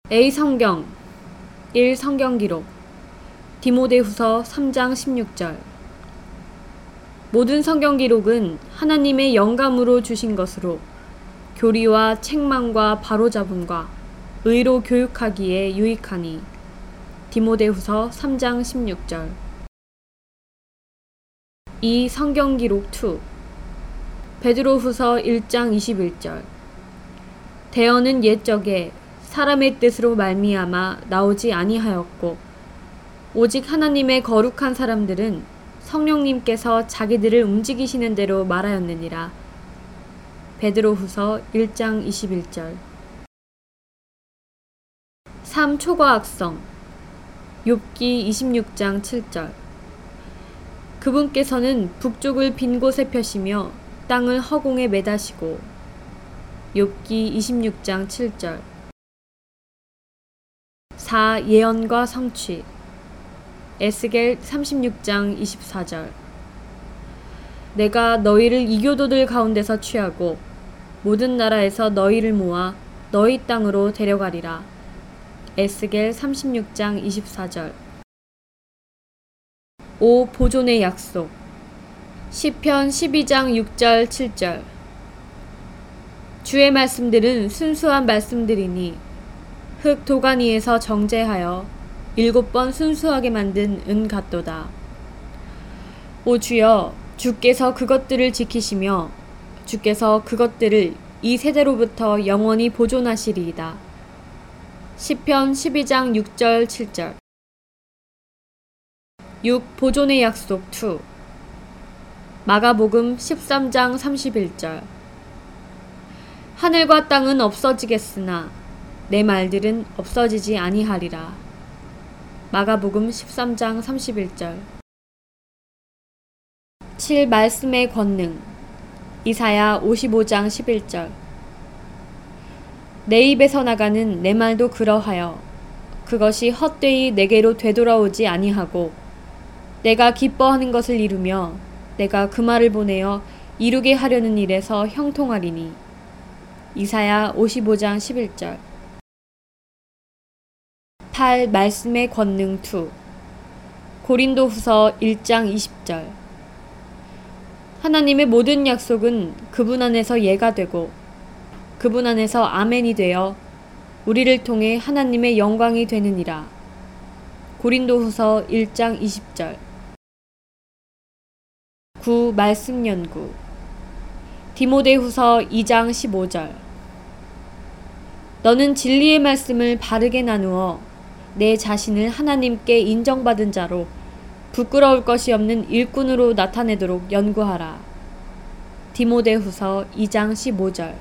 A 성경 1. 성경 기록 디모데후서 3장 16절 모든 성경 기록은 하나님의 영감으로 주신 것으로 교리와 책망과 바로잡음과 의로 교육하기에 유익하니. 디모데후서 3장 16절 2. 성경 기록 2 베드로후서 1장 21절 대언은 옛적에 사람의 뜻으로 말미암아 나오지 아니하였고 오직 하나님의 거룩한 사람들은 성령님께서 자기들을 움직이시는 대로 말하였느니라. 베드로후서 1장 21절 3. 초과학성 욥기 26장 7절 그분께서는 북쪽을 빈 곳에 펴시며 땅을 허공에 매다시고. 욥기 26장 7절 4. 예언과 성취 에스겔 36장 24절 내가 너희를 이교도들 가운데서 취하고 모든 나라에서 너희를 모아 너희 땅으로 데려가리라. 에스겔 36장 24절 5. 보존의 약속 시편 12장 6절 7절 주의 말씀들은 순수한 말씀들이니 흙 도가니에서 정제하여 7번 순수하게 만든 은 같도다. 오 주여, 주께서 그것들을 지키시며 주께서 그것들을 이 세대로부터 영원히 보존하시리이다. 시편 12장 6절 7절 6. 보존의 약속 2 마가복음 13장 31절 하늘과 땅은 없어지겠으나 내 말들은 없어지지 아니하리라. 마가복음 13장 31절 7. 말씀의 권능 이사야 55장 11절 내 입에서 나가는 내 말도 그러하여 그것이 헛되이 내게로 되돌아오지 아니하고 내가 기뻐하는 것을 이루며 내가 그 말을 보내어 이루게 하려는 일에서 형통하리니. 이사야 55장 11절 8. 말씀의 권능 2 고린도후서 1장 20절 하나님의 모든 약속은 그분 안에서 예가 되고 그분 안에서 아멘이 되어 우리를 통해 하나님의 영광이 되느니라. 고린도후서 1장 20절 9. 말씀 연구 디모데후서 2장 15절 너는 진리의 말씀을 바르게 나누어 내 자신을 하나님께 인정받은 자로 부끄러울 것이 없는 일꾼으로 나타내도록 연구하라. 디모데후서 2장 15절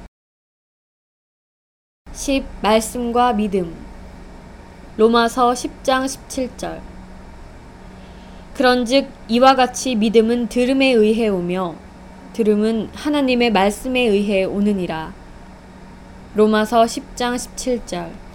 10. 말씀과 믿음 로마서 10장 17절 그런즉 이와 같이 믿음은 들음에 의해 오며 들음은 하나님의 말씀에 의해 오느니라. 로마서 10장 17절